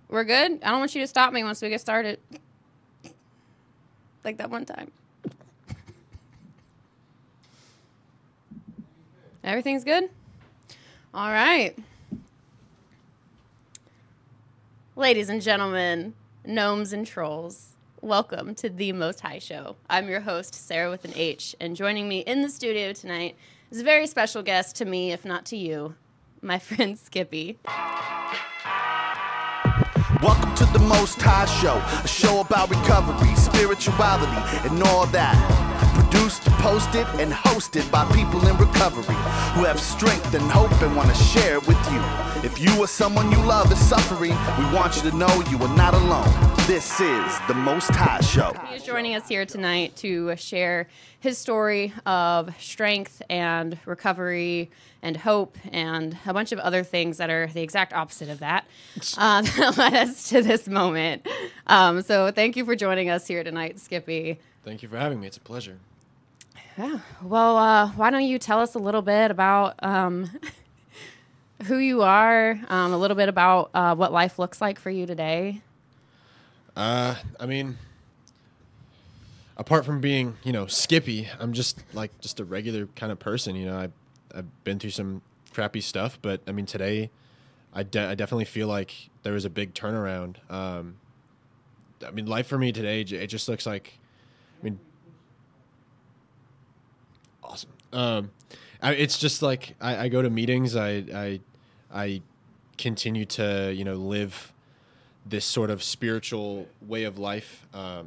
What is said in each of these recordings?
We're good? I don't want you to stop me once we get started. Like that one time. Everything's good? All right. Ladies and gentlemen, gnomes and trolls, welcome to The Most High Show. I'm your host, Sarah with an H, and joining me in the studio tonight is a very special guest to me, if not to you, my friend Skippy. Welcome to The Most High Show, a show about recovery, spirituality, and all that. Produced, posted, and hosted by people in recovery who have strength and hope and want to share it with you. If you or someone you love is suffering, we want you to know you are not alone. This is The Most High Show. He is joining us here tonight to share his story of strength and recovery and hope and a bunch of other things that are the exact opposite of that that led us to this moment. So thank you for joining us here tonight, Skippy. Thank you for having me. It's a pleasure. Yeah. Well, why don't you tell us a little bit about who you are, a little bit about what life looks like for you today? I mean, apart from being, Skippy, I'm just a regular kind of person. I've been through some crappy stuff, but I mean, today I definitely feel like there was a big turnaround. I mean, life for me today, it just looks like, awesome. It's just like I go to meetings. I continue to live this sort of spiritual way of life.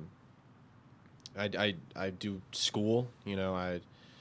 I do school. I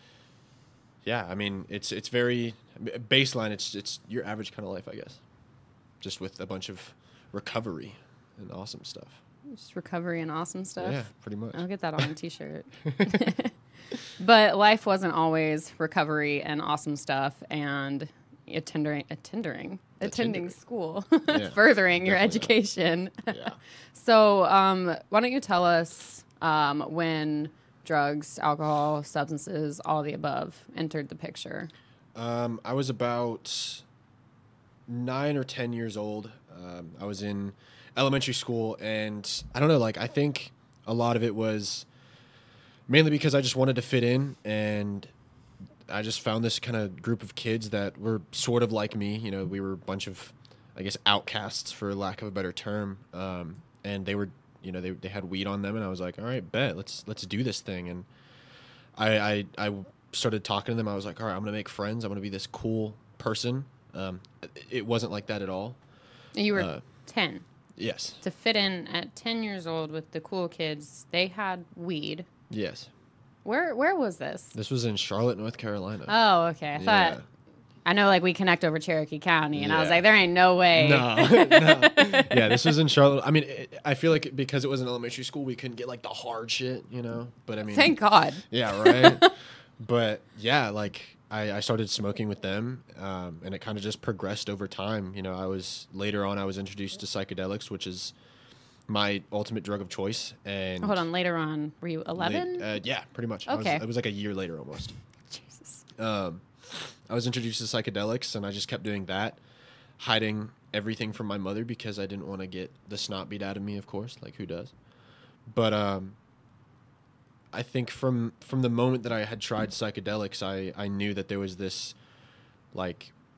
mean it's very baseline. It's your average kind of life, I guess, just with a bunch of recovery and awesome stuff. Just recovery and awesome stuff. Yeah, pretty much. I'll get that on a t-shirt. But life wasn't always recovery and awesome stuff and attending school, Yeah, furthering your definitely education. Yeah. So why don't you tell us when drugs, alcohol, substances, all the above entered the picture? I was about 9 or 10 years old. I was in elementary school, and I don't know, I think a lot of it was mainly because I just wanted to fit in, and I just found this kind of group of kids that were sort of like me. We were a bunch of, I guess, outcasts, for lack of a better term. And they were, they had weed on them, and I was like, all right, bet, let's do this thing. And I started talking to them. I was like, all right, I'm going to make friends. I'm going to be this cool person. It wasn't like that at all. You were 10. Yes. To fit in at 10 years old with the cool kids, they had weed. Yes. Where was this? This was in Charlotte, North Carolina. Oh, okay. I thought... Yeah. I know, we connect over Cherokee County, and I was Yeah. like, there ain't no way. No. Yeah, this was in Charlotte. I mean, I feel like because it was an elementary school, we couldn't get, the hard shit, But, I mean... Thank God. Yeah, right? But, yeah, I started smoking with them, and it kind of just progressed over time. Later on, I was introduced to psychedelics, which is my ultimate drug of choice. And Hold on, later on, were you 11? yeah, pretty much. Okay. It was like a year later almost. Jesus. I was introduced to psychedelics, and I just kept doing that, hiding everything from my mother because I didn't want to get the snot beat out of me, of course, who does. But I think from the moment that I had tried psychedelics, I knew that there was this, I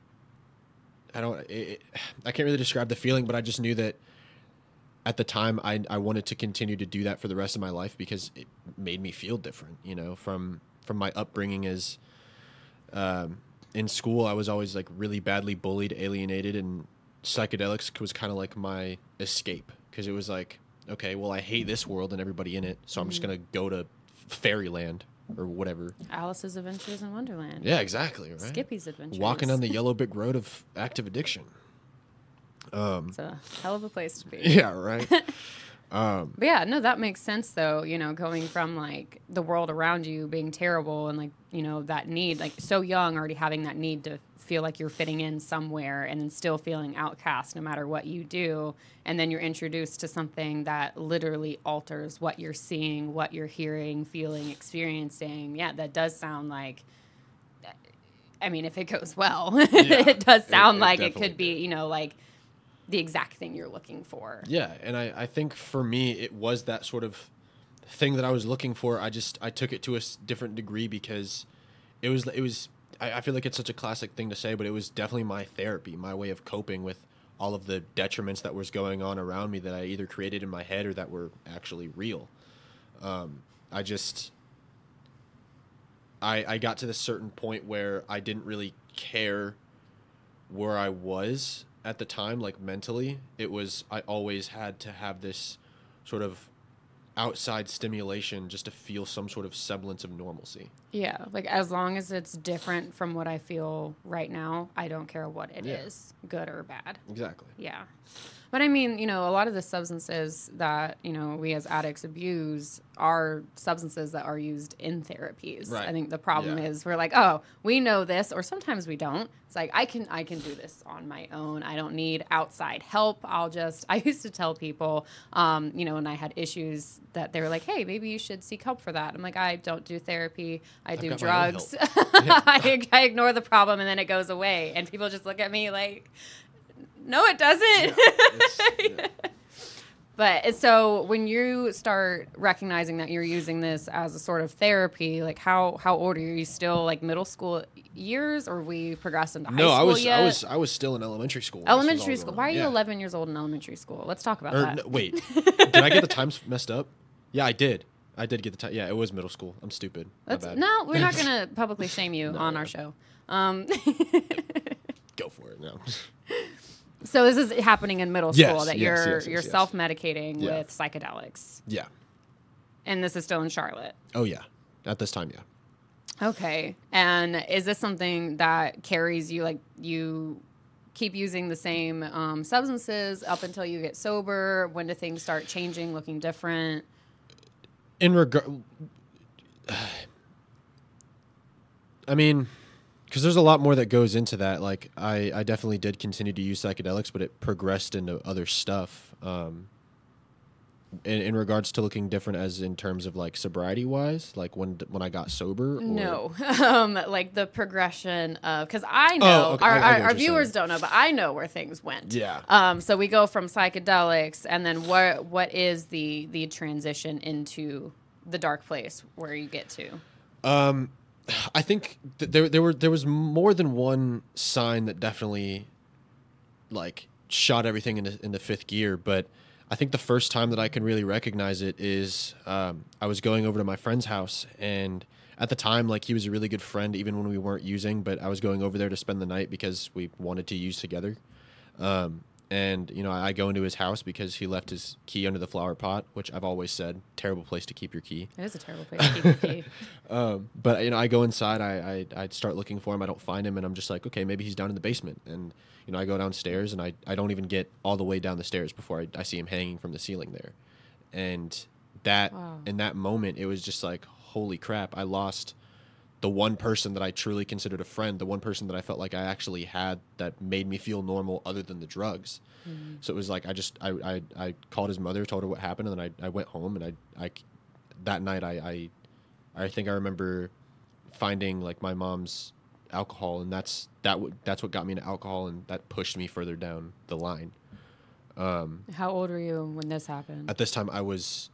can't really describe the feeling, but I just knew that at the time I wanted to continue to do that for the rest of my life because it made me feel different, from my upbringing as in school. I was always really badly bullied, alienated, and psychedelics was kind of like my escape because it was okay, well, I hate this world and everybody in it, so I'm just going to go to fairyland or whatever. Alice's Adventures in Wonderland. Yeah, exactly, right? Skippy's Adventures. Walking on the yellow brick road of active addiction. It's a hell of a place to be. Yeah, right. But yeah, no, that makes sense though, going from the world around you being terrible and that need, so young, already having that need to feel like you're fitting in somewhere and then still feeling outcast no matter what you do. And then you're introduced to something that literally alters what you're seeing, what you're hearing, feeling, experiencing. Yeah, that does sound if it goes well, Yeah, it does sound it like it definitely could be, the exact thing you're looking for. Yeah, and I think for me it was that sort of thing that I was looking for. I took it to a different degree because it was I feel like it's such a classic thing to say, but it was definitely my therapy, my way of coping with all of the detriments that was going on around me that I either created in my head or that were actually real. I got to this certain point where I didn't really care where I was at the time, like mentally. It was, I always had to have this sort of outside stimulation just to feel some sort of semblance of normalcy. Yeah, like as long as it's different from what I feel right now, I don't care what it is, good or bad. Exactly. Yeah. But I mean, you know, a lot of the substances that, you know, we as addicts abuse are substances that are used in therapies. Right. I think the problem is we're like, oh, we know this, or sometimes we don't. It's like, I can do this on my own. I don't need outside help. I used to tell people, you know, when I had issues that they were like, hey, maybe you should seek help for that. I'm like, I don't do therapy. I do drugs. I ignore the problem and then it goes away. And people just look at me like, no, it doesn't. Yeah, But so when you start recognizing that you're using this as a sort of therapy, like how old are you? Are you still like middle school years, or we progressed into high school yet? I was still in elementary school. Elementary school. Why are you 11 years old in elementary school? Let's talk about that. No, wait, did I get the times messed up? Yeah, I did. I did get the time. Yeah, it was middle school. I'm stupid. My bad. No, we're not going to publicly shame you on our show. Go for it now. So this is happening in middle school that you're yes. self-medicating with psychedelics. Yeah. And this is still in Charlotte. Oh yeah. At this time, yeah. Okay. And is this something that carries you, like you keep using the same substances up until you get sober? When do things start changing, looking different? In regard, I mean, because there's a lot more that goes into that. Like, I definitely did continue to use psychedelics, but it progressed into other stuff. In regards to looking different, as in terms of like sobriety wise, like when I got sober. Or? No, like the progression of, because I know our viewers don't know, but I know where things went. Yeah. So we go from psychedelics, and then what is the transition into the dark place where you get to? I think there was more than one sign that definitely like shot everything into fifth gear, but I think the first time that I can really recognize it is I was going over to my friend's house, and at the time, like, he was a really good friend even when we weren't using, but I was going over there to spend the night because we wanted to use together. And, you know, I go into his house because he left his key under the flower pot, which I've always said, terrible place to keep your key. It is a terrible place to keep your key. But, you know, I go inside, I start looking for him, I don't find him, and I'm just like, okay, maybe he's down in the basement. And, you know, I go downstairs, and I don't even get all the way down the stairs before I see him hanging from the ceiling there. And in that moment, it was just like, holy crap, I lost the one person that I truly considered a friend, the one person that I felt like I actually had that made me feel normal other than the drugs. Mm-hmm. So it was like, I called his mother, told her what happened, and then I went home, and I that night I think I remember finding like my mom's alcohol, and that's what got me into alcohol, and that pushed me further down the line. How old were you when this happened? At this time, I was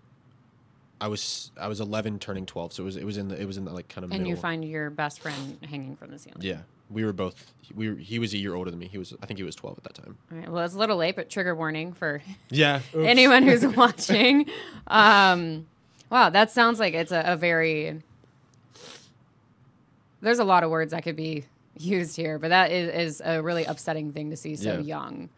11 turning 12, so it was in the like kind of and middle. You find your best friend hanging from the ceiling. Yeah, we were both. He was a year older than me. I think he was 12 at that time. All right. Well, it's a little late, but trigger warning for anyone who's watching. Wow, that sounds like it's a very. There's a lot of words that could be used here, but that is a really upsetting thing to see so young.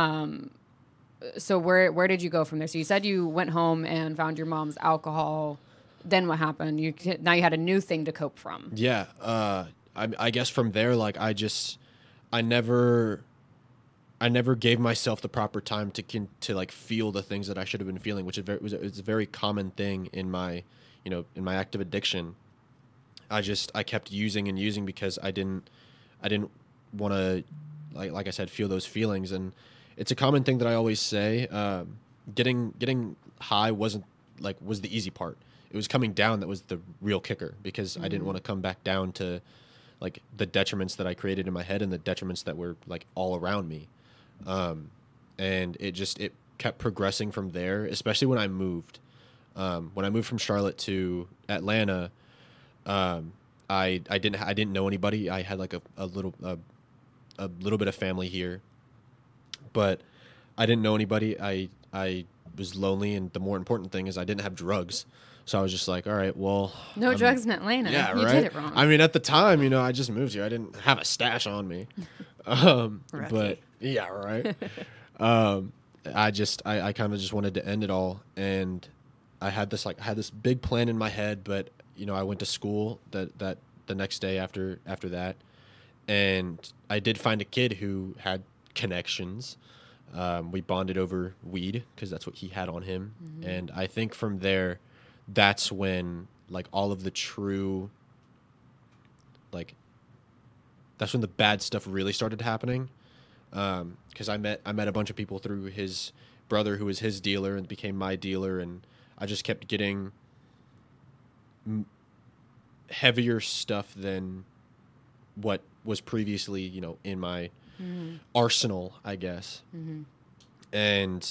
So where did you go from there? So you said you went home and found your mom's alcohol. Then what happened? Now you had a new thing to cope from. Yeah. I guess from there, like I never gave myself the proper time to like feel the things that I should have been feeling, which is a very common thing in my active addiction. I kept using and using because I didn't want to, like I said, feel those feelings. And it's a common thing that I always say. Getting high was the easy part. It was coming down that was the real kicker, because I didn't want to come back down to like the detriments that I created in my head and the detriments that were like all around me. and it kept progressing from there, especially when I moved. When I moved from Charlotte to Atlanta, I didn't know anybody. I had like a little bit of family here, but I didn't know anybody. I was lonely, and the more important thing is I didn't have drugs. So I was just like, all right, well, no drugs in Atlanta. Yeah, you right. did it wrong. I mean, at the time, I just moved here. I didn't have a stash on me. But yeah, right. I kind of just wanted to end it all, and I had this big plan in my head, but I went to school that the next day after that, and I did find a kid who had connections. We bonded over weed because that's what he had on him, and I think from there, that's when like all of the true, like, that's when the bad stuff really started happening. Because I met a bunch of people through his brother who was his dealer and became my dealer, and I just kept getting heavier stuff than what was previously, in my arsenal, I guess. And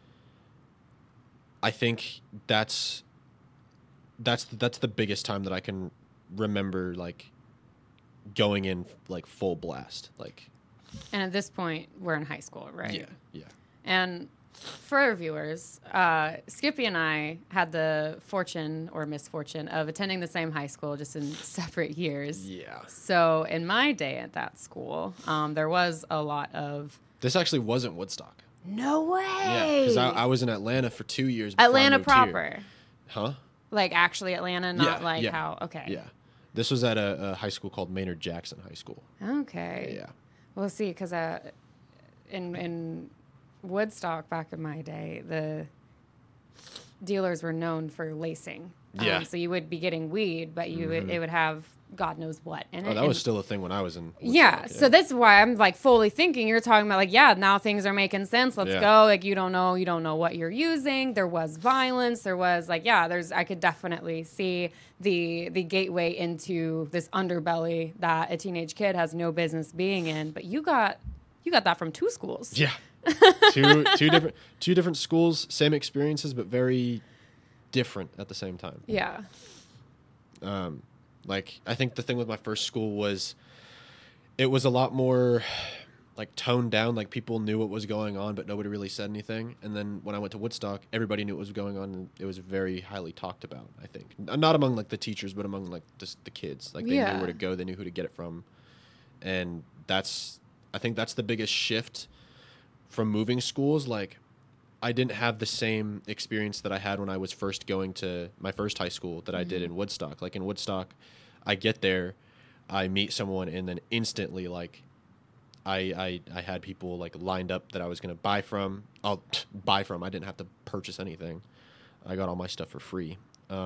I think that's the biggest time that I can remember, like, going in like full blast, like. And at this point, we're in high school, right? Yeah. And for our viewers, Skippy and I had the fortune or misfortune of attending the same high school, just in separate years. Yeah. So in my day at that school, there was a lot of... This actually wasn't Woodstock. No way! Yeah, because I was in Atlanta for 2 years before Atlanta I moved proper? Here. Huh? Like actually Atlanta, not how... Okay. Yeah. This was at a high school called Maynard Jackson High School. Okay. Yeah. Well, see, because in Woodstock back in my day, the dealers were known for lacing. Yeah. So you would be getting weed, but it would have God knows what in it. Oh, that was still a thing when I was in Woodstock. Yeah. So that's why I'm like fully thinking you're talking about like, now things are making sense. Let's go. Like you don't know what you're using. There was violence. There was like, I could definitely see the gateway into this underbelly that a teenage kid has no business being in. But you got that from two schools. Yeah. two different schools, same experiences, but very different at the same time. Yeah. Like, I think the thing with my first school was it was a lot more, like, toned down. Like, people knew what was going on, but nobody really said anything. And then when I went to Woodstock, everybody knew what was going on, and it was very highly talked about, I think. Not among, like, the teachers, but among, like, just the kids. Like, they knew where to go. They knew who to get it from. And I think that's the biggest shift from moving schools. Like, I didn't have the same experience that I had when I was first going to my first high school that I did in Woodstock. Like in Woodstock, I get there, I meet someone, and then instantly, like, I had people like lined up that I was going to buy from. I didn't have to purchase anything. I got all my stuff for free.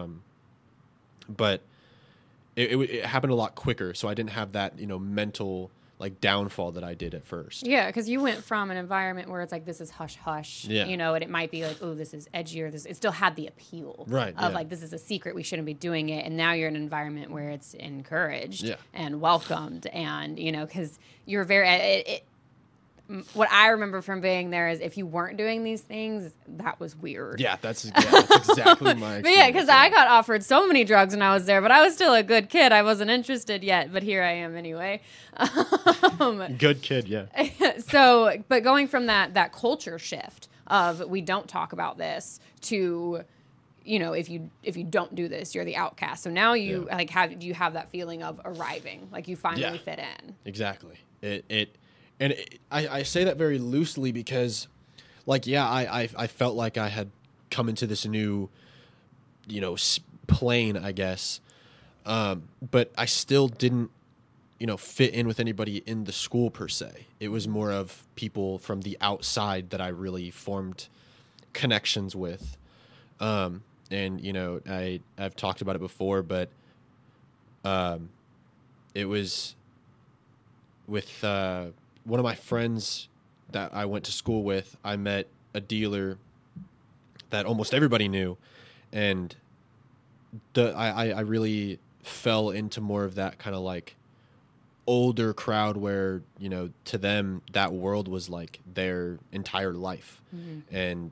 But it happened a lot quicker, so I didn't have that, mental like downfall that I did at first. Yeah, because you went from an environment where it's like this is hush hush, yeah. And it might be like, oh, this is edgier. It still had the appeal, right? Of like this is a secret, we shouldn't be doing it. And now you're in an environment where it's encouraged, and welcomed, and because you're very. What I remember from being there is if you weren't doing these things, that was weird. Yeah, that's exactly my experience. But yeah, because I got offered so many drugs when I was there, but I was still a good kid. I wasn't interested yet, but here I am anyway. Good kid, yeah. So, but going from that culture shift of we don't talk about this to, if you don't do this, you're the outcast. So now you do you have that feeling of arriving, like you finally fit in? Exactly. I say that very loosely because, like, I felt like I had come into this new, plane, I guess. But I still didn't, fit in with anybody in the school per se. It was more of people from the outside that I really formed connections with. And, I've talked about it before, but it was with... one of my friends that I went to school with, I met a dealer that almost everybody knew, and I really fell into more of that kind of like older crowd where, you know, to them that world was like their entire life. And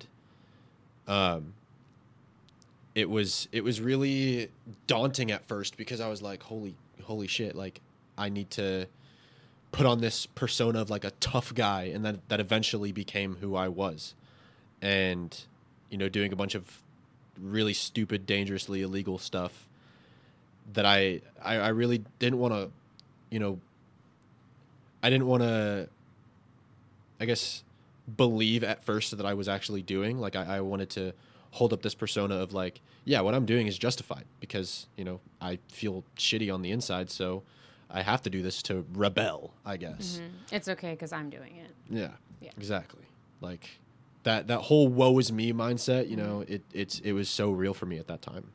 it was really daunting at first because I was like, holy shit, like I need to put on this persona of like a tough guy, and then that eventually became who I was. And, you know, doing a bunch of really stupid, dangerously illegal stuff that I really didn't want to, you know, I didn't want to, I guess, believe at first that I was actually doing. Like, I wanted to hold up this persona of like, yeah, what I'm doing is justified because, you know, I feel shitty on the inside, so I have to do this to rebel, I guess. It's okay because I'm doing it. Yeah, exactly. Like, that whole woe is me mindset, you know, it was so real for me at that time.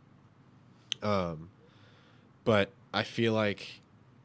But I feel like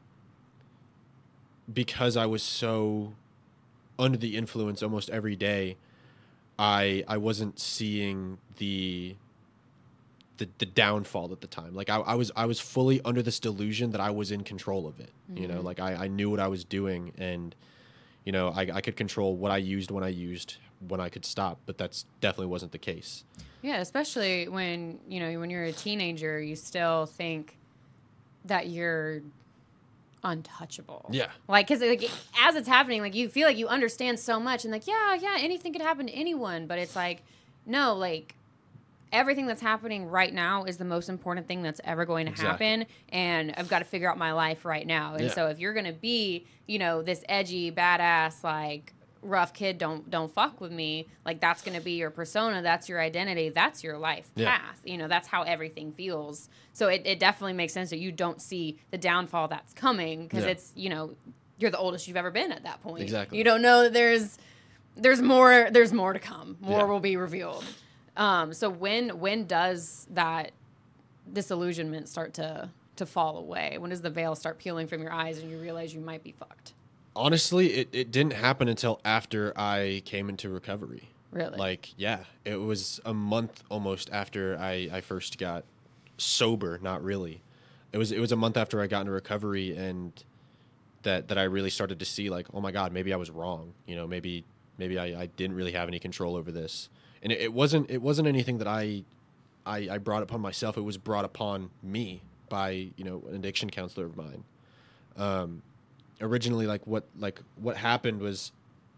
because I was so under the influence almost every day, I wasn't seeing the downfall at the time. Like I was fully under this delusion that I was in control of it. You know, like I knew what I was doing, and you know, I could control what I used, when I could stop, but that's definitely wasn't the case. Yeah, especially when, you know, when you're a teenager, you still think that you're untouchable. Yeah. Like, because like, as it's happening, like, you feel like you understand so much, and like, yeah, anything could happen to anyone, but it's like, no, like, everything that's happening right now is the most important thing that's ever going to happen, and I've got to figure out my life right now. And so if you're going to be, you know, this edgy, badass, like, rough kid, don't fuck with me, like, that's going to be your persona, that's your identity, that's your life path. You know, that's how everything feels. So it definitely makes sense that you don't see the downfall that's coming, because it's, you know, you're the oldest you've ever been at that point. Exactly. You don't know that there's more to come. More will be revealed. So when does that disillusionment start to fall away? When does the veil start peeling from your eyes and you realize you might be fucked? Honestly, it didn't happen until after I came into recovery. Really? Like, yeah, it was a month almost after I first got sober. Not really. It was a month after I got into recovery, and that I really started to see, like, oh my God, maybe I was wrong. You know, maybe I didn't really have any control over this. And it wasn't anything that I brought upon myself. It was brought upon me by, you know, an addiction counselor of mine. Originally, what happened was,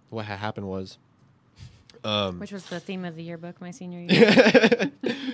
which was the theme of the yearbook my senior year.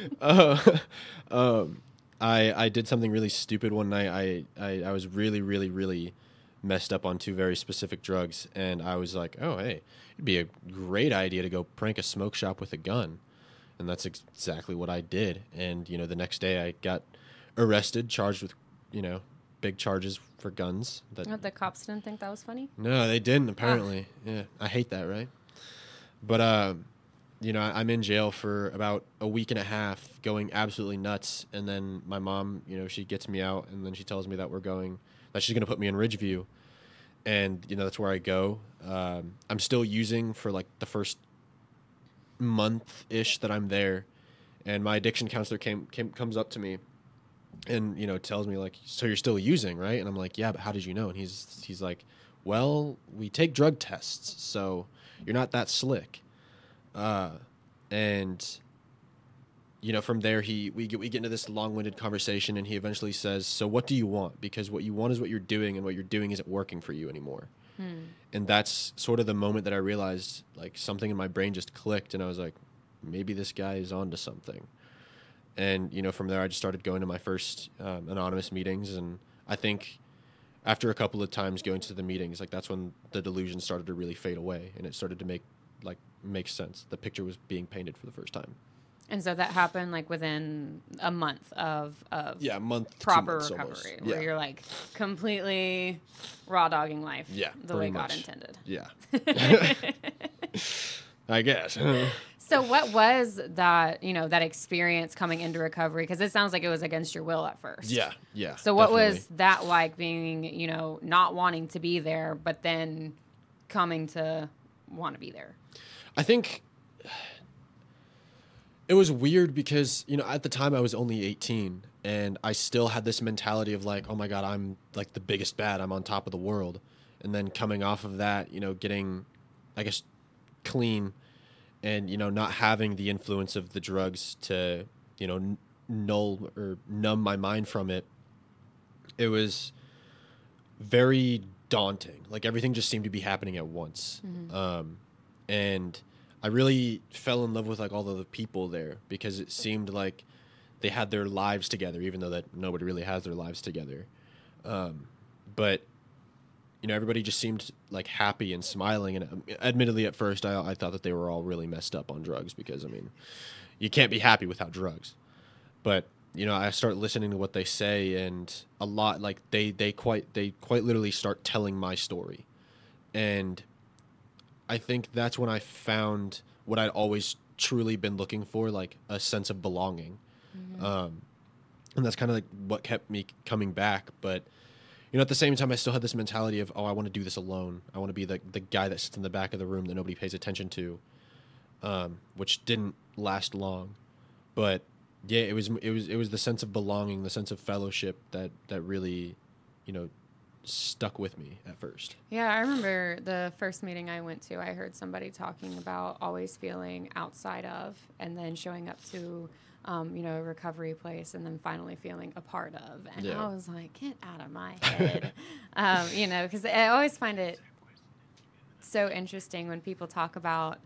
I did something really stupid one night. I was really, really, really messed up on 2 very specific drugs, and I was like, oh, hey, it'd be a great idea to go prank a smoke shop with a gun. And that's exactly what I did. And, you know, the next day I got arrested, charged with, you know, big charges for guns. The cops didn't think that was funny? No, they didn't, apparently. Yeah, I hate that, right? But, you know, I'm in jail for about a week and a half, going absolutely nuts. And then my mom, you know, she gets me out, and then she tells me that she's going to put me in Ridgeview. And, you know, that's where I go. I'm still using for, like, the first month-ish that I'm there. And my addiction counselor comes up to me and, you know, tells me, like, so you're still using, right? And I'm like, yeah, but how did you know? And he's like, well, we take drug tests, so you're not that slick. And, you know, from there, we get into this long-winded conversation, and he eventually says, so what do you want? Because what you want is what you're doing, and what you're doing isn't working for you anymore. And that's sort of the moment that I realized, like, something in my brain just clicked, and I was like, maybe this guy is onto something. And, you know, from there, I just started going to my first anonymous meetings, and I think after a couple of times going to the meetings, like, that's when the delusion started to really fade away, and it started to make sense. The picture was being painted for the first time. And so that happened, like, within a month of a month, proper 2 months recovery, almost. where you're, like, completely raw dogging life the way much. God intended. Yeah. I guess. So what was that, you know, that experience coming into recovery? Because it sounds like it was against your will at first. Yeah. So what was that like, being, you know, not wanting to be there, but then coming to want to be there? I think It was weird because, you know, at the time I was only 18 and I still had this mentality of like, oh my God, I'm like the biggest bad. I'm on top of the world. And then coming off of that, you know, getting, I guess, clean and, you know, not having the influence of the drugs to, you know, null or numb my mind from it. It was very daunting. Like everything just seemed to be happening at once. And I really fell in love with like all of the people there because it seemed like they had their lives together, even though that nobody really has their lives together. But you know, everybody just seemed like happy and smiling. And admittedly, at first, I thought that they were all really messed up on drugs because, I mean, you can't be happy without drugs. But you know, I start listening to what they say, and a lot like they quite literally start telling my story, and I think that's when I found what I'd always truly been looking for, like a sense of belonging. And that's kind of like what kept me coming back. But, you know, at the same time, I still had this mentality of, oh, I want to do this alone. I want to be the guy that sits in the back of the room that nobody pays attention to, which didn't last long. But yeah, it was the sense of belonging, the sense of fellowship that really, you know, stuck with me at first. Yeah, I remember the first meeting I went to, I heard somebody talking about always feeling outside of and then showing up to, you know, a recovery place and then finally feeling a part of. And I was like, get out of my head. You know, because I always find it so interesting when people talk about,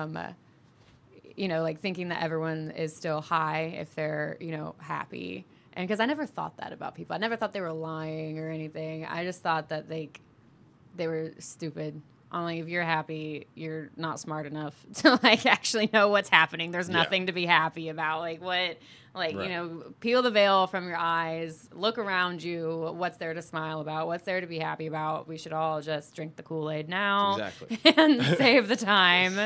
you know, like thinking that everyone is still high if they're, you know, happy. And because I never thought that about people. I never thought they were lying or anything. I just thought that they were stupid. Only if you're happy, you're not smart enough to like actually know what's happening. There's nothing to be happy about. Like what, like, you know, peel the veil from your eyes, look around you. What's there to smile about? What's there to be happy about? We should all just drink the Kool-Aid now and save the time.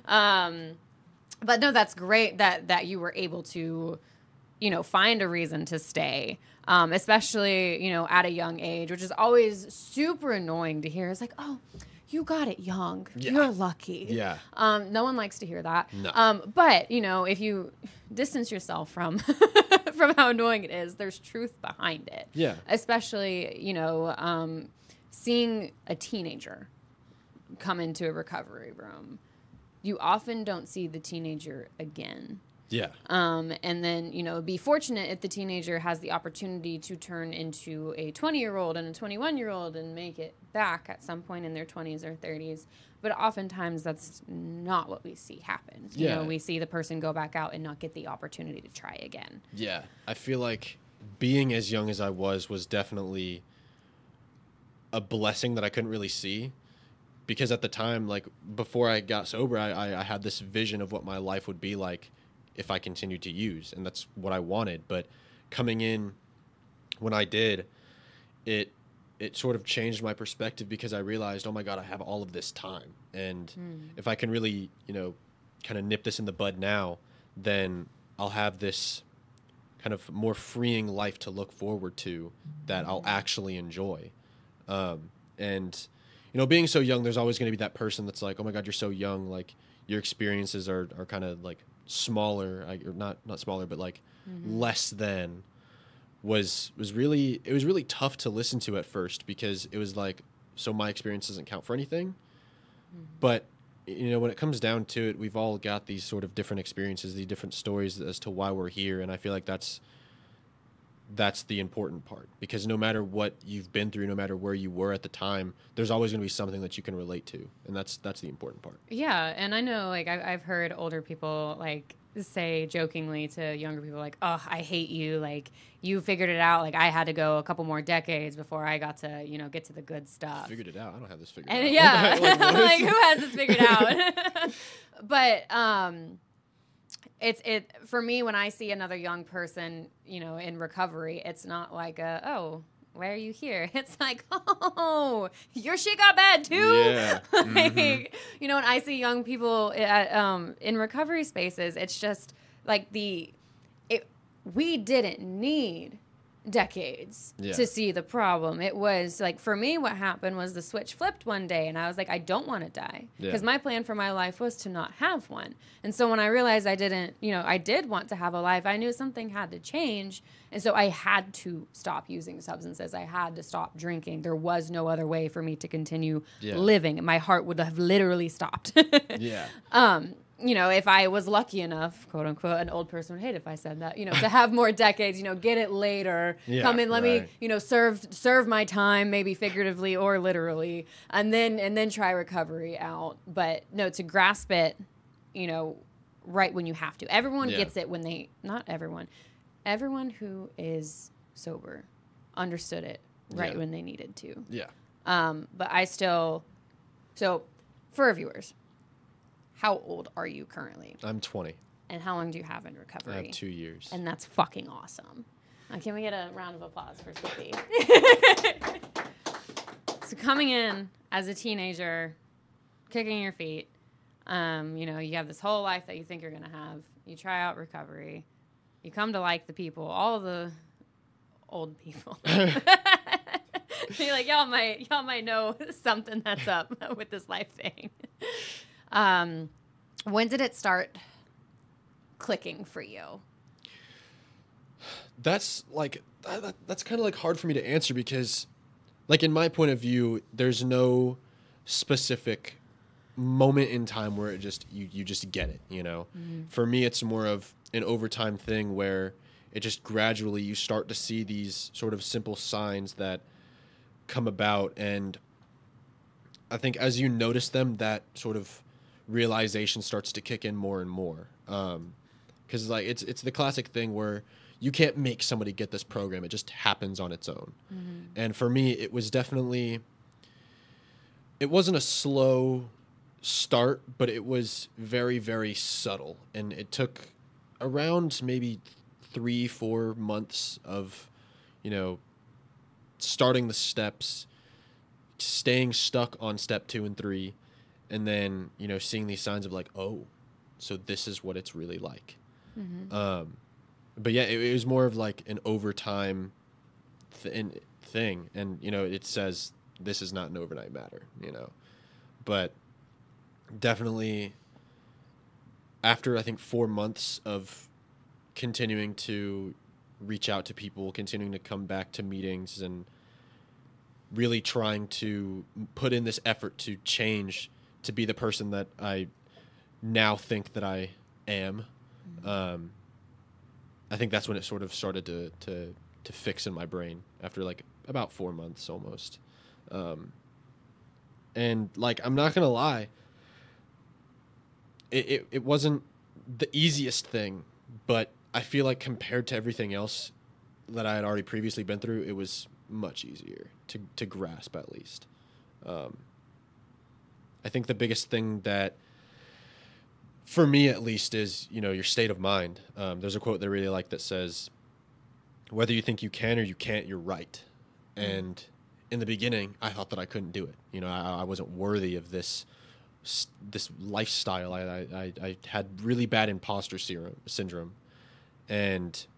But no, that's great that you were able to, you know, find a reason to stay, especially, you know, at a young age, which is always super annoying to hear. It's like, oh, you got it young. Yeah. You're lucky. Yeah. No one likes to hear that. No. But, you know, if you distance yourself from from how annoying it is, there's truth behind it. Yeah. Especially, you know, seeing a teenager come into a recovery room. You often don't see the teenager again. Yeah. And then, you know, be fortunate if the teenager has the opportunity to turn into a 20-year-old and a 21-year-old and make it back at some point in their 20s or 30s. But oftentimes that's not what we see happen. You know, we see the person go back out and not get the opportunity to try again. Yeah. I feel like being as young as I was definitely a blessing that I couldn't really see. Because at the time, like, before I got sober, I had this vision of what my life would be like if I continued to use, and that's what I wanted. But coming in when I did, it sort of changed my perspective because I realized, oh my God, I have all of this time. And if I can really, you know, kind of nip this in the bud now, then I'll have this kind of more freeing life to look forward to that I'll actually enjoy. And you know, being so young, there's always going to be that person that's like, oh my God, you're so young. Like your experiences are kind of like smaller, or not smaller, but like less than was really tough to listen to at first because it was like, so my experience doesn't count for anything. But, you know, when it comes down to it, we've all got these sort of different experiences, these different stories as to why we're here. And I feel like that's the important part, because no matter what you've been through, no matter where you were at the time, there's always going to be something that you can relate to. And that's the important part. Yeah. And I know, like, I've heard older people, like, say jokingly to younger people, like, oh, I hate you. Like, you figured it out. Like, I had to go a couple more decades before I got to, you know, get to the good stuff. Figured it out. I don't have this figured out. Yeah. Like, who has this figured out? But, It for me, when I see another young person, you know, in recovery, it's not like oh, why are you here? It's like, oh, your shit got bad too. Yeah. Like, you know, when I see young people in recovery spaces, it's just like we didn't need decades Yeah. to see the problem. It was like, for me, what happened was the switch flipped one day and I was like, I don't want to die, because my plan for my life was to not have one. And so when I realized I didn't, I did want to have a life, I knew something had to change. And so I had to stop using substances. I had to stop drinking. There was no other way for me to continue living. My heart would have literally stopped. Yeah. If I was lucky enough, quote unquote, an old person would hate if I said that, to have more decades, get it later, come in, let me, serve my time, maybe figuratively or literally, and then try recovery out. But no, to grasp it, right when you have to. Everyone gets it when not everyone who is sober understood it right when they needed to. Yeah. But I still, so for our viewers, how old are you currently? I'm 20. And how long do you have in recovery? I have 2 years. And that's fucking awesome. Can we get a round of applause for Skippy? So coming in as a teenager, kicking your feet, you have this whole life that you think you're going to have. You try out recovery. You come to like the people, all the old people. You're like, y'all might know something that's up with this life thing. When did it start clicking for you? That's that's kind of like hard for me to answer, because like in my point of view, there's no specific moment in time where it just you just get it, For me, it's more of an overtime thing where it just gradually you start to see these sort of simple signs that come about, and I think as you notice them, that sort of realization starts to kick in more and more. Because like it's the classic thing where you can't make somebody get this program; it just happens on its own. Mm-hmm. And for me, it wasn't a slow start, but it was very, very subtle, and it took around maybe 3-4 months of, starting the steps, staying stuck on step 2 and 3, and then, seeing these signs of like, oh, so this is what it's really like. Mm-hmm. But yeah, it was more of like an overtime thing. And, it says this is not an overnight matter, but definitely after, I think, 4 months of continuing to reach out to people, continuing to come back to meetings, and really trying to put in this effort to change, to be the person that I now think that I am. Mm-hmm. I think that's when it sort of started to fix in my brain after like about 4 months almost. And like, I'm not gonna lie, it wasn't the easiest thing, but I feel like compared to everything else that I had already previously been through, it was much easier to grasp, at least. I think the biggest thing that, for me at least, is, your state of mind. There's a quote that I really like that says, whether you think you can or you can't, you're right. And in the beginning, I thought that I couldn't do it. I wasn't worthy of this lifestyle. I had really bad imposter syndrome. And,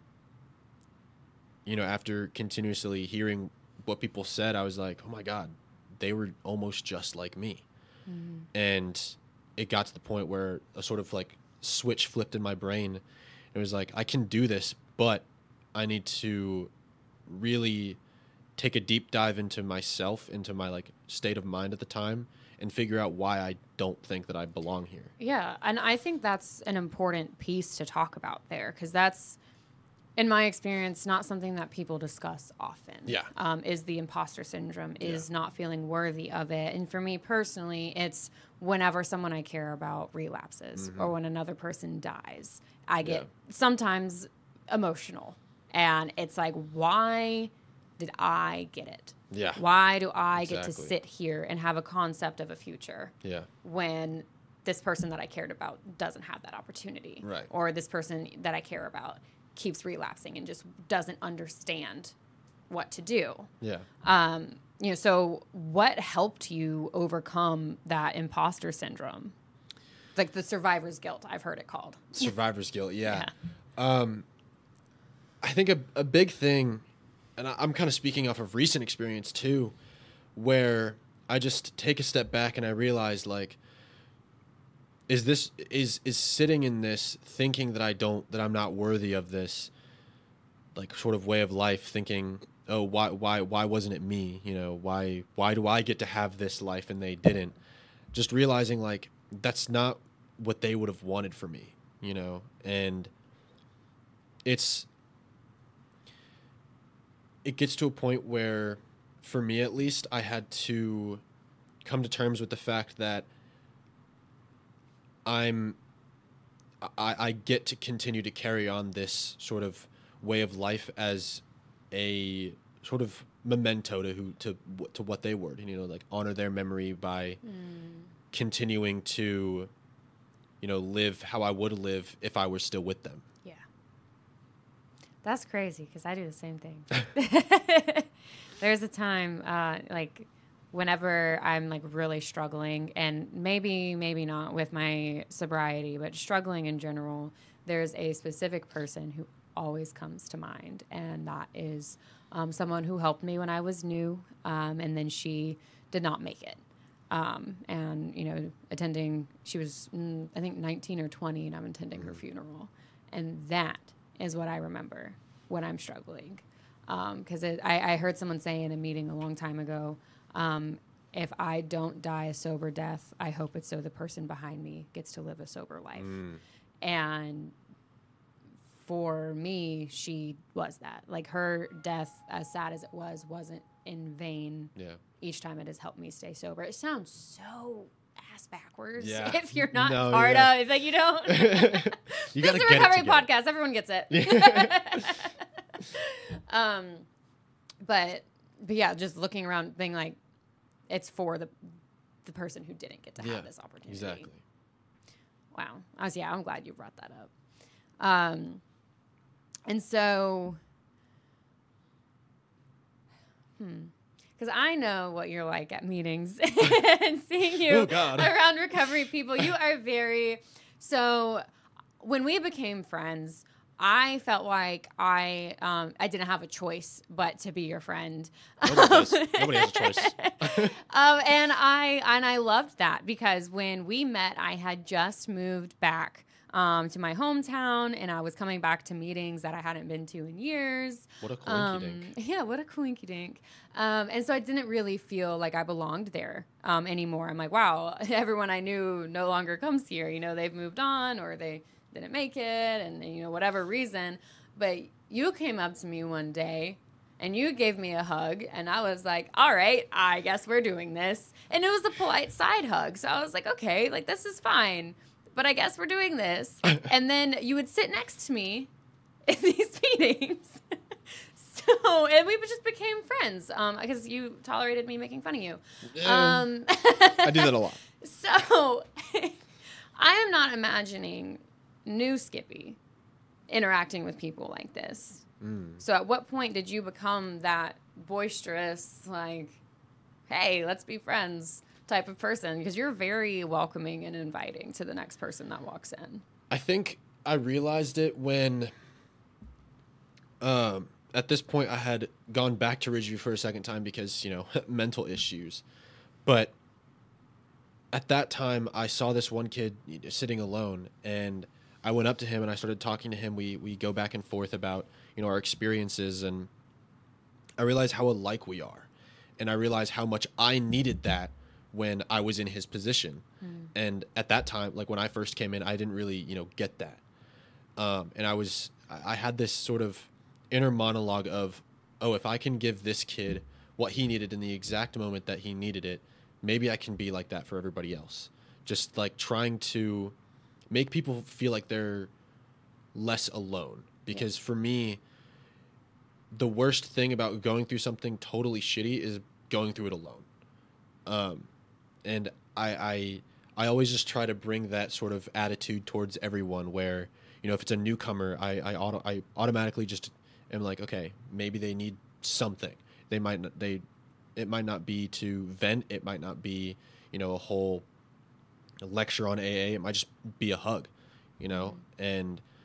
after continuously hearing what people said, I was like, oh my God, they were almost just like me. Mm-hmm. And it got to the point where a sort of like switch flipped in my brain. It was like, I can do this, but I need to really take a deep dive into myself, into my like state of mind at the time, and figure out why I don't think that I belong here. Yeah, and I think that's an important piece to talk about there, because that's, in my experience, not something that people discuss often. Yeah. Is the imposter syndrome, is not feeling worthy of it. And for me personally, it's whenever someone I care about relapses, mm-hmm. or when another person dies, I get sometimes emotional. And it's like, why did I get it? Yeah. Why do I get to sit here and have a concept of a future? Yeah. When this person that I cared about doesn't have that opportunity. Right. Or this person that I care about keeps relapsing and just doesn't understand what to do. Yeah. So what helped you overcome that imposter syndrome? Like the survivor's guilt, I've heard it called. Survivor's guilt, yeah. I think a big thing I'm kind of speaking off of recent experience too, where I just take a step back and I realize, like, is sitting in this thinking that I'm not worthy of this, like, sort of way of life, thinking, oh, why wasn't it me? You know, why do I get to have this life and they didn't? Just realizing, like, that's not what they would have wanted for me, you know? And it gets to a point where, for me at least, I had to come to terms with the fact that I get to continue to carry on this sort of way of life as a sort of memento to what they were, and, you know, like, honor their memory by continuing to, you know, live how I would live if I were still with them. Yeah. That's crazy, because I do the same thing. There's a time, like, whenever I'm, like, really struggling, and maybe not with my sobriety, but struggling in general, there's a specific person who always comes to mind, and that is someone who helped me when I was new, and then she did not make it. And, you know, she was, I think, 19 or 20, and I'm attending her funeral. And that is what I remember when I'm struggling. Because I heard someone say in a meeting a long time ago, if I don't die a sober death, I hope it's so the person behind me gets to live a sober life. And for me, she was that. Like, her death, as sad as it wasn't in vain. Yeah. Each time it has helped me stay sober. It sounds so ass backwards if you're not part of. It's like, you don't. You this is a recovery podcast. Everyone gets it. But yeah, just looking around, being like, it's for the person who didn't get to have this opportunity. Exactly. Wow. I'm glad you brought that up. And so, because I know what you're like at meetings and seeing you around recovery people. You are very, so when we became friends, I felt like I didn't have a choice but to be your friend. Nobody has a choice. And I loved that, because when we met, I had just moved back to my hometown, and I was coming back to meetings that I hadn't been to in years. What a coinky dink. Yeah, what a coinky dink. And so I didn't really feel like I belonged there anymore. I'm like, wow, everyone I knew no longer comes here. You know, they've moved on, or they didn't make it, and, you know, whatever reason. But you came up to me one day and you gave me a hug, and I was like, all right, I guess we're doing this. And it was a polite side hug. So I was like, okay, like, this is fine, but I guess we're doing this. And then you would sit next to me in these meetings. And we just became friends because you tolerated me making fun of you. I do that a lot. So I am not imagining new Skippy interacting with people like this. So at what point did you become that boisterous, like, hey, let's be friends type of person? Because you're very welcoming and inviting to the next person that walks in. I think I realized it when at this point I had gone back to Ridgeview for a second time because, you know, mental issues. But at that time I saw this one kid sitting alone, and I went up to him and I started talking to him. We go back and forth about, you know, our experiences, and I realized how alike we are. And I realized how much I needed that when I was in his position. And at that time, like, when I first came in, I didn't really, you know, get that. And I had this sort of inner monologue of, oh, if I can give this kid what he needed in the exact moment that he needed it, maybe I can be like that for everybody else. Just, like, trying to make people feel like they're less alone. Because for me, the worst thing about going through something totally shitty is going through it alone. And I always just try to bring that sort of attitude towards everyone, where, you know, if it's a newcomer, I automatically just am like, okay, maybe they need something. It might not be to vent. It might not be, you know, a whole lecture on AA. It might just be a hug, you know? And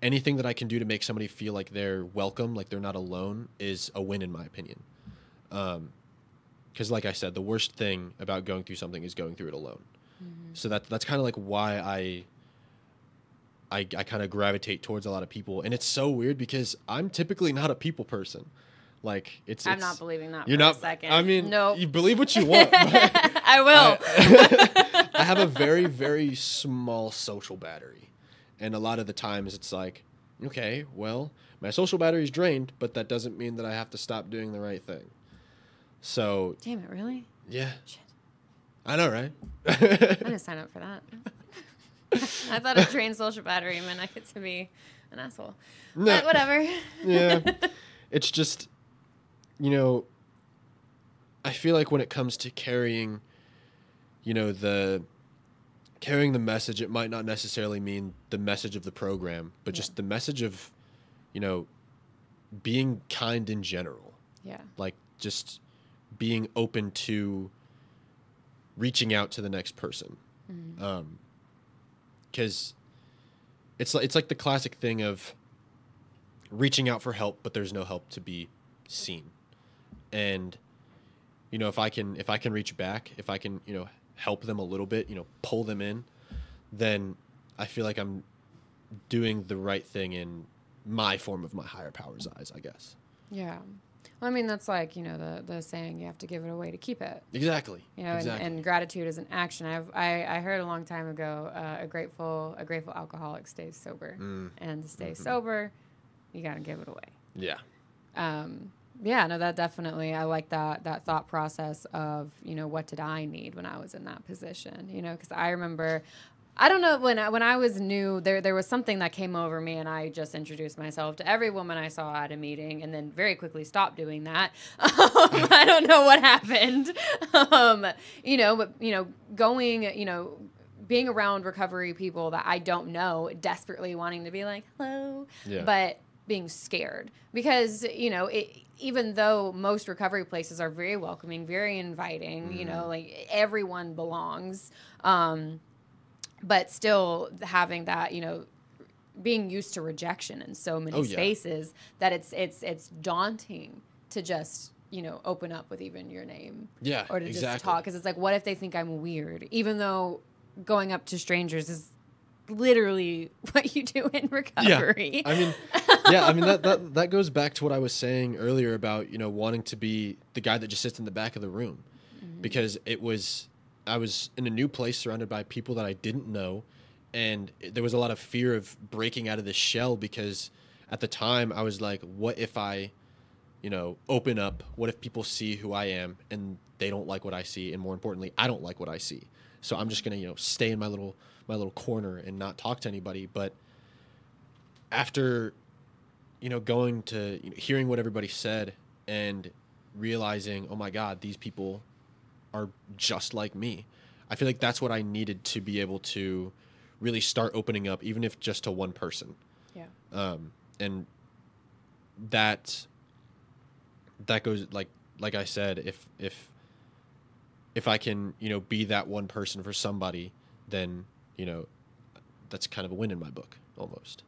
anything that I can do to make somebody feel like they're welcome, like they're not alone, is a win in my opinion. Because like I said, the worst thing about going through something is going through it alone. So that's kind of like why I kind of gravitate towards a lot of people. And it's so weird because I'm typically not a people person. Like I'm not believing that you're for not, a second. I mean, nope. You believe what you want. I will. I have a very, very small social battery. And a lot of the times it's like, okay, well, my social battery's drained, but that doesn't mean that I have to stop doing the right thing. So. Damn it, really? Yeah. Shit. I know, right? I'm going to sign up for that. I thought a drained social battery meant I get to be an asshole. No. But whatever. Yeah. It's just, you know, I feel like when it comes to carrying, you know, carrying the message, it might not necessarily mean the message of the program, but just the message of, you know, being kind in general. Yeah. Like just being open to reaching out to the next person. Because it's like the classic thing of reaching out for help, but there's no help to be seen. And, you know, if I can reach back, if I can, you know, help them a little bit, you know, pull them in, then I feel like I'm doing the right thing in my form of my higher power's eyes, I guess. Yeah. Well, I mean, that's like, you know, the saying, you have to give it away to keep it. Exactly. You know, exactly. And gratitude is an action. I heard a long time ago, a grateful alcoholic stays sober. And to stay sober, you got to give it away. Yeah. Yeah, no, that definitely, I like that thought process of, you know, what did I need when I was in that position, you know, because I remember, I don't know, when I was new, there was something that came over me, and I just introduced myself to every woman I saw at a meeting, and then very quickly stopped doing that. I don't know what happened, you know, but, you know, going, you know, being around recovery people that I don't know, desperately wanting to be like, hello, but being scared because, you know, even though most recovery places are very welcoming, very inviting, you know, like everyone belongs, but still having that, you know, being used to rejection in so many spaces that it's daunting to just, you know, open up with even your name. Yeah, or to just talk. Because it's like, what if they think I'm weird? Even though going up to strangers is literally what you do in recovery. Yeah. I mean, that goes back to what I was saying earlier about, you know, wanting to be the guy that just sits in the back of the room, because I was in a new place surrounded by people that I didn't know. And there was a lot of fear of breaking out of this shell, because at the time I was like, what if I, you know, open up? What if people see who I am and they don't like what I see? And more importantly, I don't like what I see. So I'm just going to, you know, stay in my little corner and not talk to anybody. But after, you know, going to, you know, hearing what everybody said and realizing, oh my God, these people are just like me, I feel like that's what I needed to be able to really start opening up, even if just to one person. Yeah. And that goes, like I said, if I can, you know, be that one person for somebody, then, you know, that's kind of a win in my book almost.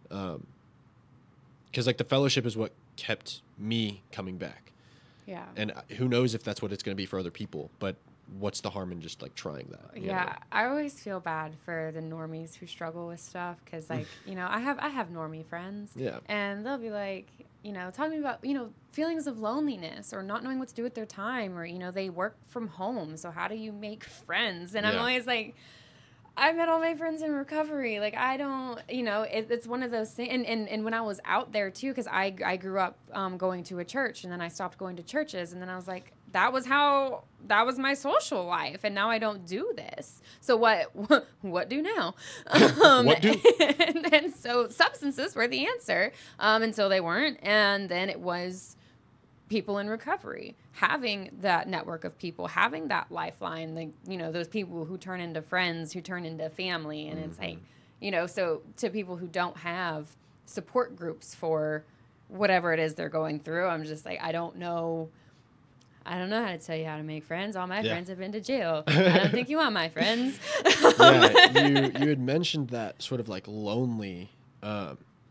'Cause like the fellowship is what kept me coming back. Yeah. And who knows if that's what it's going to be for other people, but what's the harm in just like trying that? Yeah. Know? I always feel bad for the normies who struggle with stuff. 'Cause like, you know, I have normie friends, and they'll be like, you know, talking about, you know, feelings of loneliness or not knowing what to do with their time, or, you know, they work from home. So how do you make friends? And I'm always like, I met all my friends in recovery. Like, I don't, you know, it's one of those things. And when I was out there too, because I grew up going to a church, and then I stopped going to churches, and then I was like, that was my social life, and now I don't do this. So what do now? What do? And so substances were the answer until they weren't, and then it was people in recovery, having that network of people, having that lifeline, like, you know, those people who turn into friends, who turn into family. And it's like, you know, so to people who don't have support groups for whatever it is they're going through, I'm just like, I don't know how to tell you how to make friends. All my friends have been to jail. I don't think you want my friends. Yeah, you had mentioned that sort of like lonely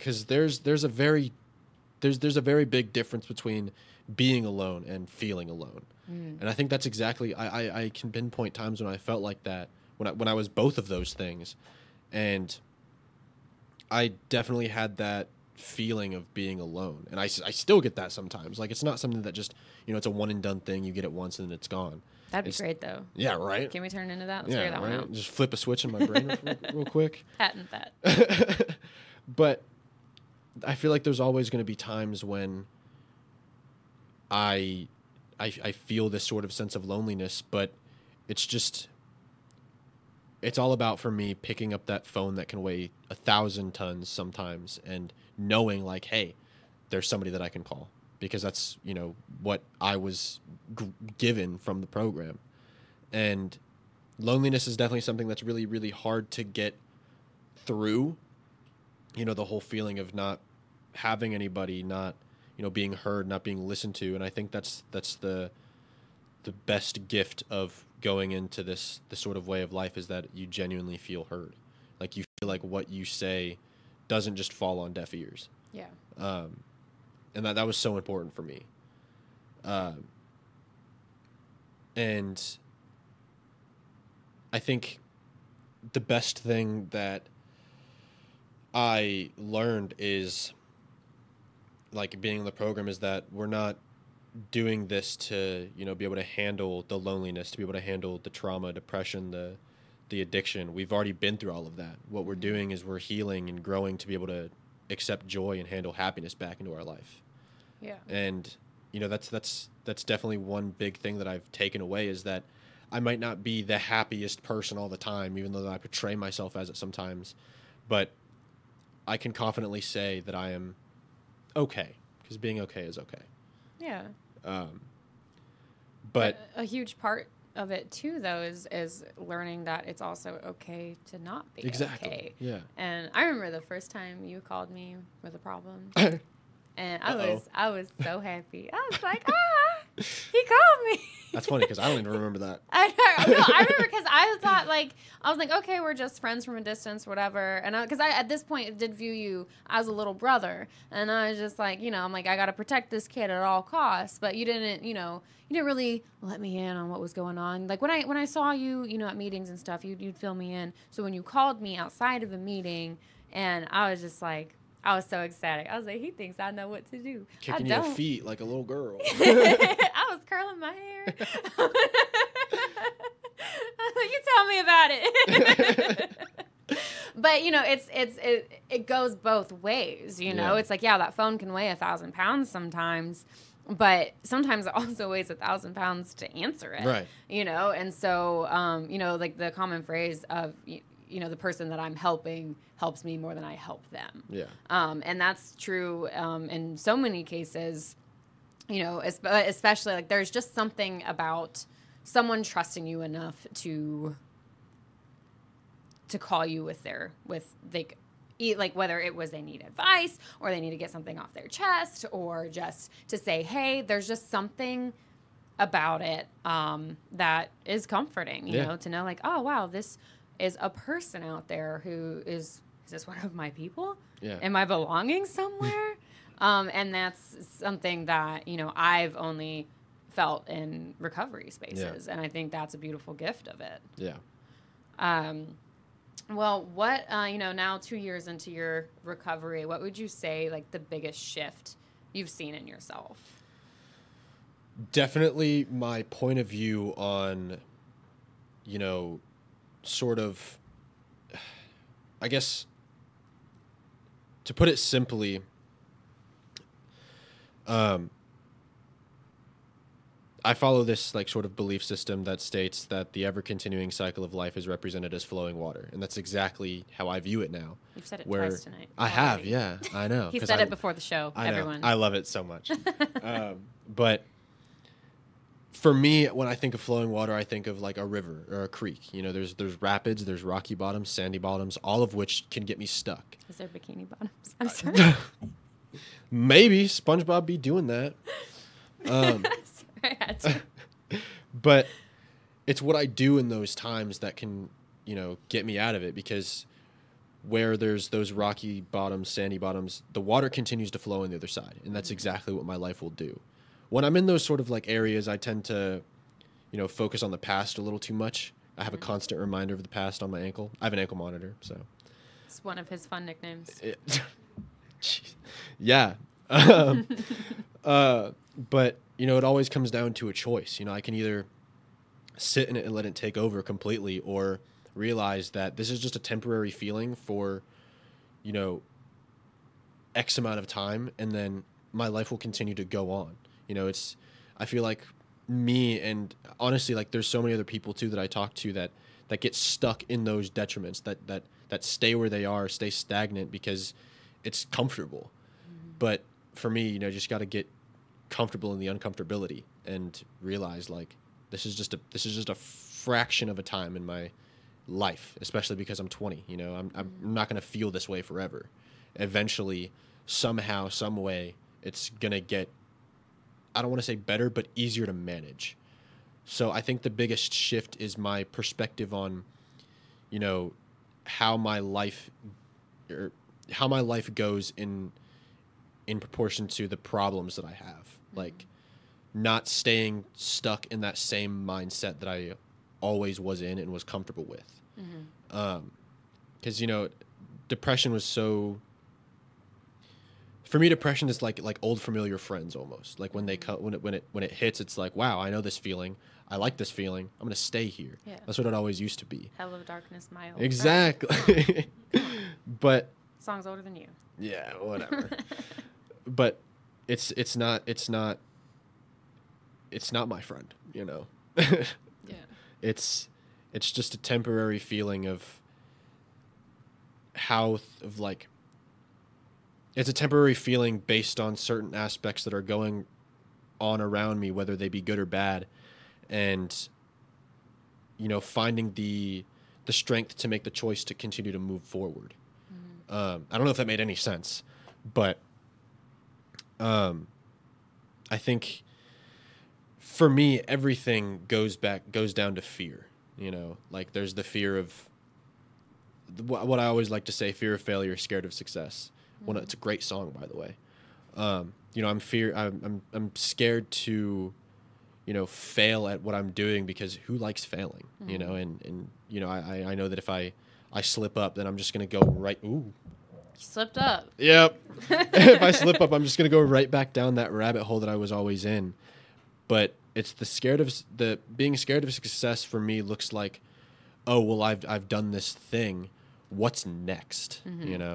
because there's a very big difference between being alone and feeling alone. And I think that's exactly, I can pinpoint times when I felt like that, when I was both of those things. And I definitely had that feeling of being alone. And I still get that sometimes. Like, it's not something that just, it's a one and done thing. You get it once and then it's gone. That'd be great, though. Yeah, right? Can we turn into that? Let's figure that one out. Just flip a switch in my brain real quick. Patent that. But I feel like there's always going to be times when I feel this sort of sense of loneliness, but it's all about, for me, picking up that phone that can weigh 1,000 tons sometimes and knowing, like, hey, there's somebody that I can call, because that's, what I was given from the program. And loneliness is definitely something that's really, really hard to get through, the whole feeling of not having anybody, not, being heard, not being listened to. And I think that's the best gift of going into this sort of way of life, is that you genuinely feel heard. Like, you feel like what you say doesn't just fall on deaf ears. Yeah. And that was so important for me. And I think the best thing that I learned is, like, being in the program, is that we're not doing this to, be able to handle the loneliness, to be able to handle the trauma, depression, the addiction. We've already been through all of that. What we're doing is we're healing and growing to be able to accept joy and handle happiness back into our life. Yeah. And, that's definitely one big thing that I've taken away, is that I might not be the happiest person all the time, even though I portray myself as it sometimes, but I can confidently say that I am okay, because being okay is okay. Yeah. But a huge part of it too, though, is learning that it's also okay to not be okay. Yeah. And I remember the first time you called me with a problem, and I was so happy. I was like, he called me. That's funny, because I don't even remember that. I remember, because I thought, I was like, okay, we're just friends from a distance, whatever. And because I at this point did view you as a little brother, and I was just like, I'm like, I got to protect this kid at all costs. But you didn't, you didn't really let me in on what was going on. Like, when I saw you, at meetings and stuff, you'd fill me in. So when you called me outside of a meeting, and I was just like, I was so ecstatic. I was like, he thinks I know what to do. Kicking your feet like a little girl. I was curling my hair. You tell me about it. But, it goes both ways, Yeah. It's like, yeah, that phone can weigh 1,000 pounds sometimes, but sometimes it also weighs 1,000 pounds to answer it. Right. And so, like the common phrase of, the person that I'm helping helps me more than I help them. Yeah. And that's true in so many cases, especially, like, there's just something about someone trusting you enough to call you with whether it was they need advice or they need to get something off their chest, or just to say, hey, there's just something about it that is comforting, you know, to know, like, oh, wow, this is a person out there who is this one of my people? Yeah. Am I belonging somewhere? And that's something that, I've only felt in recovery spaces. Yeah. And I think that's a beautiful gift of it. Yeah. Well, what, now 2 years into your recovery, what would you say, like, the biggest shift you've seen in yourself? Definitely my point of view on, sort of, I guess, to put it simply, I follow this, like, sort of belief system that states that the ever-continuing cycle of life is represented as flowing water, and that's exactly how I view it now. You've said it twice tonight. I have, yeah, I know. He said it before the show, I everyone. know. I love it so much. But for me, when I think of flowing water, I think of, like, a river or a creek. There's rapids, there's rocky bottoms, sandy bottoms, all of which can get me stuck. Is there bikini bottoms? I'm sorry. Maybe SpongeBob be doing that. I had to. But it's what I do in those times that can, get me out of it, because where there's those rocky bottoms, sandy bottoms, the water continues to flow on the other side. And that's exactly what my life will do. When I'm in those sort of like areas, I tend to, focus on the past a little too much. I have a constant reminder of the past on my ankle. I have an ankle monitor, so. It's one of his fun nicknames. Yeah. But, it always comes down to a choice. I can either sit in it and let it take over completely, or realize that this is just a temporary feeling for, X amount of time, and then my life will continue to go on. I feel like me, and honestly, like there's so many other people too that I talk to that get stuck in those detriments, that stay where they are, stay stagnant because it's comfortable. But for me, just got to get comfortable in the uncomfortability and realize like this is just a fraction of a time in my life, especially because I'm 20. I'm not going to feel this way forever. Eventually, somehow, some way, it's going to get, I don't want to say better, but easier to manage. So I think the biggest shift is my perspective on, how my life goes in proportion to the problems that I have. Like, not staying stuck in that same mindset that I always was in and was comfortable with. Because depression was so. For me, depression is like old familiar friends almost. Like when it hits, it's like, wow, I know this feeling. I like this feeling. I'm gonna stay here. Yeah. That's what it always used to be. Hello, darkness, my old Exactly. But song's older than you. Yeah, whatever. But it's not my friend. Yeah. It's just a temporary feeling of it's a temporary feeling based on certain aspects that are going on around me, whether they be good or bad, and finding the strength to make the choice to continue to move forward. I don't know if that made any sense, but I think for me everything goes down to fear. Like there's the fear of what I always like to say, fear of failure, scared of success. It's a great song, by the way. I'm scared to, fail at what I'm doing, because who likes failing, and I know that if I slip up, then I'm just going to go right. Ooh. You slipped up. Yep. If I slip up, I'm just going to go right back down that rabbit hole that I was always in. But it's being scared of success for me looks like, oh, well, I've done this thing. What's next?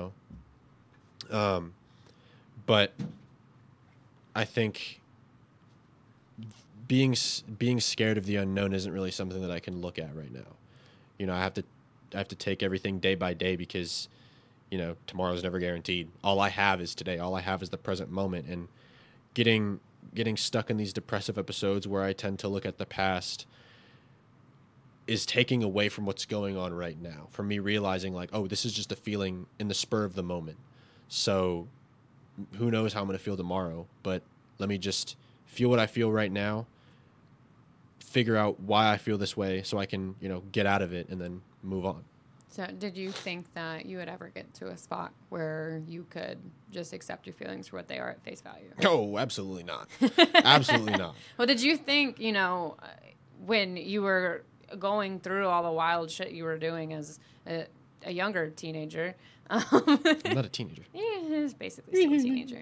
But I think being scared of the unknown isn't really something that I can look at right now. I have to take everything day by day, because tomorrow's never guaranteed. All I have is today. All I have is the present moment. And getting stuck in these depressive episodes where I tend to look at the past is taking away from what's going on right now. For me, realizing like, oh, this is just a feeling in the spur of the moment. So who knows how I'm going to feel tomorrow, but let me just feel what I feel right now, figure out why I feel this way so I can, get out of it and then move on. So did you think that you would ever get to a spot where you could just accept your feelings for what they are at face value? Oh, absolutely not. Absolutely not. Well, did you think, when you were going through all the wild shit you were doing as a younger teenager? I'm not a teenager. Yeah, he's basically still a teenager.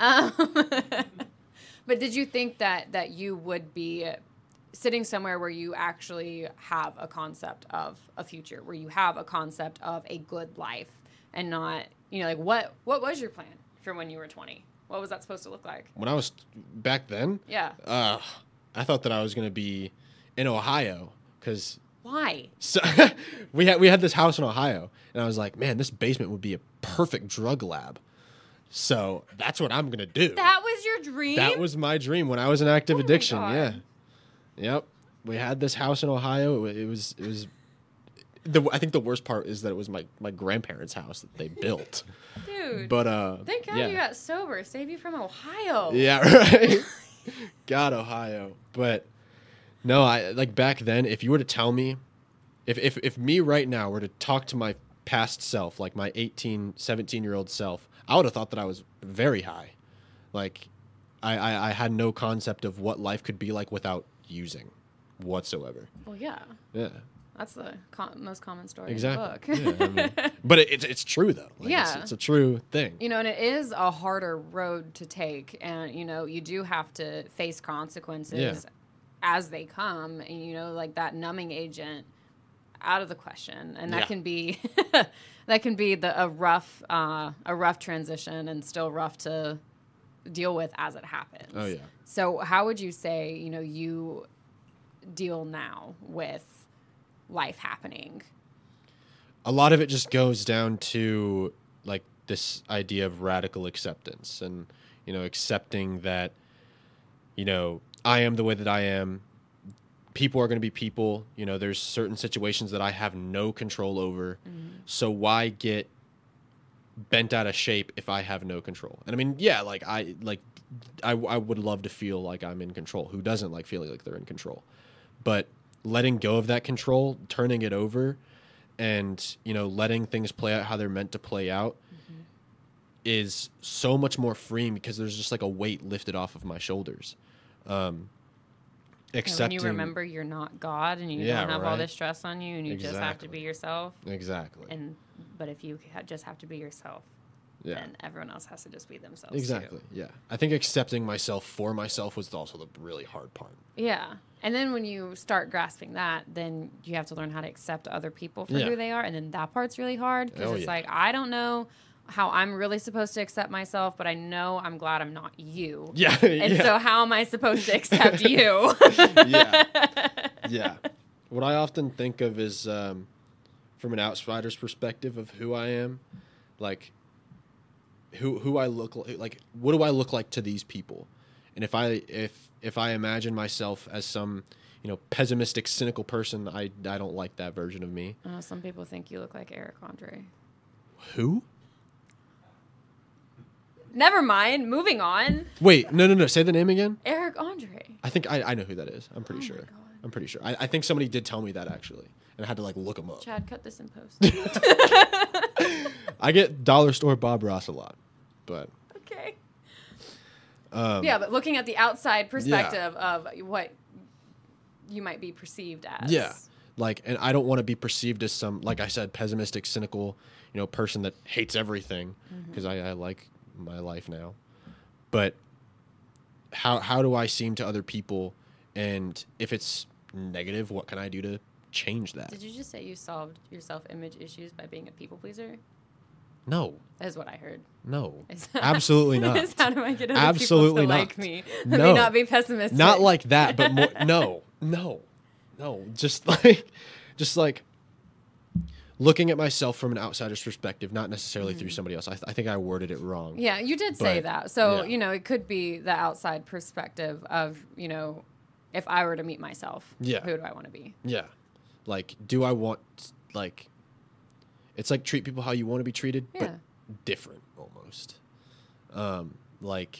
But did you think that you would be sitting somewhere where you actually have a concept of a future, where you have a concept of a good life, and not, what was your plan for when you were 20? What was that supposed to look like? When I was back then? Yeah. I thought that I was going to be in Ohio, because... Why? So we had this house in Ohio, and I was like, man, this basement would be a perfect drug lab. So that's what I'm going to do. That was your dream? That was my dream when I was in active addiction. Yeah. Yep. We had this house in Ohio. It was I think the worst part is that it was my grandparents' house that they built. Dude. But thank God you got sober. Save you from Ohio. Yeah, right. God, Ohio. But no, I like back then, if you were to tell me, if me right now were to talk to my past self, like my 18, 17-year-old self, I would have thought that I was very high. Like, I had no concept of what life could be like without using whatsoever. Well, yeah. Yeah. That's the most common story Exactly. in the book. Yeah, I mean, but it's true, though. Like, Yeah. It's a true thing. You know, and it is a harder road to take. And, you know, you do have to face consequences as they come. And, you know, like that numbing agent, out of the question. And that can be a rough transition and still rough to deal with as it happens. Oh, yeah. So how would you say, you know, you deal now with life happening? A lot of it just goes down to like this idea of radical acceptance and, you know, accepting that, you know, I am the way that I am. People are going to be people. You know, there's certain situations that I have no control over. So why get bent out of shape if I have no control? And I mean, yeah, like I would love to feel like I'm in control. Who doesn't like feeling like they're in control? But letting go of that control, turning it over, and, you know, letting things play out how they're meant to play out is so much more freeing because there's just like a weight lifted off of my shoulders. Accepting, when you remember you're not God and you don't have all this stress on you and you just have to be yourself. Exactly. But if you just have to be yourself, then everyone else has to just be themselves. Exactly. Too. Yeah. I think accepting myself for myself was also the really hard part. Yeah. And then when you start grasping that, then you have to learn how to accept other people for who they are. And then that part's really hard because like, I don't know how I'm really supposed to accept myself, but I know I'm glad I'm not you. Yeah. And so how am I supposed to accept you? Yeah. What I often think of is from an outsider's perspective of who I am, like who I look like, what do I look like to these people? And if I imagine myself as some, you know, pessimistic, cynical person, I don't like that version of me. Some people think you look like Eric Andre. Who? Never mind. Moving on. Wait, no. Say the name again. Eric Andre. I think I know who that is. I'm pretty sure. I'm pretty sure. I think somebody did tell me that actually, and I had to like look him up. Chad, cut this in post. I get Dollar Store Bob Ross a lot, but okay. Yeah, but looking at the outside perspective of what you might be perceived as. Yeah. Like, and I don't want to be perceived as some, like I said, pessimistic, cynical, you know, person that hates everything because I like my life now. But how do I seem to other people? And if it's negative, what can I do to change that? Did you just say you solved your self-image issues by being a people pleaser? No. That is what I heard. No. Absolutely not. How do I get other Absolutely people to not. like me? No. Let me not be pessimistic. Not like that, but more, no. Just like looking at myself from an outsider's perspective, not necessarily through somebody else. I think I worded it wrong. Yeah, you did say that. So, yeah. you know, it could be the outside perspective of, you know, if I were to meet myself, who do I want to be? Yeah. Like, do I want, like, it's like treat people how you want to be treated, but different almost. Like,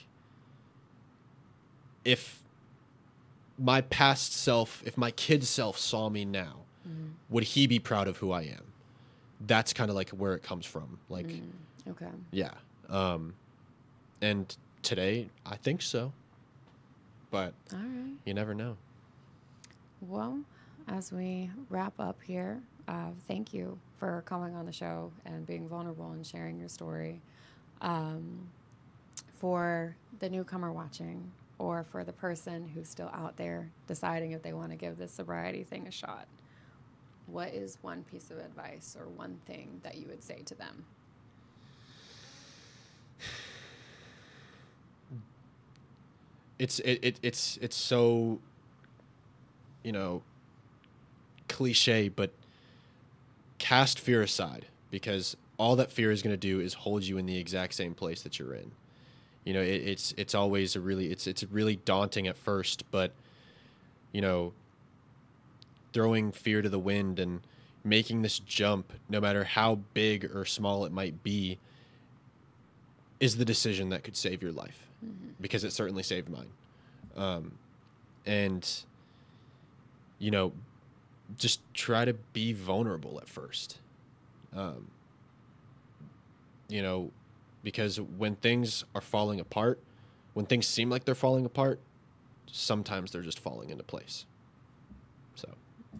if my past self, if my kid self saw me now, would he be proud of who I am? That's kind of like where it comes from. Like, okay. Yeah. And today, I think so. But all right. You never know. Well, as we wrap up here, thank you for coming on the show and being vulnerable and sharing your story. For the newcomer watching, or for the person who's still out there deciding if they want to give this sobriety thing a shot, what is one piece of advice or one thing that you would say to them? It's so, you know, cliche, but cast fear aside, because all that fear is going to do is hold you in the exact same place that you're in. You know, it's always it's really daunting at first, but, you know, throwing fear to the wind and making this jump, no matter how big or small it might be, is the decision that could save your life, because it certainly saved mine. And, you know, just try to be vulnerable at first. you know, because when things are falling apart, when things seem like they're falling apart, sometimes they're just falling into place. So.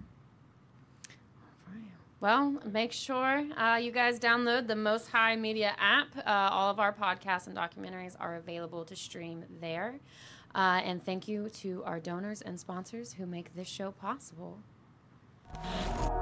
Well, make sure you guys download the Most High Media app. All of our podcasts and documentaries are available to stream there. And thank you to our donors and sponsors who make this show possible.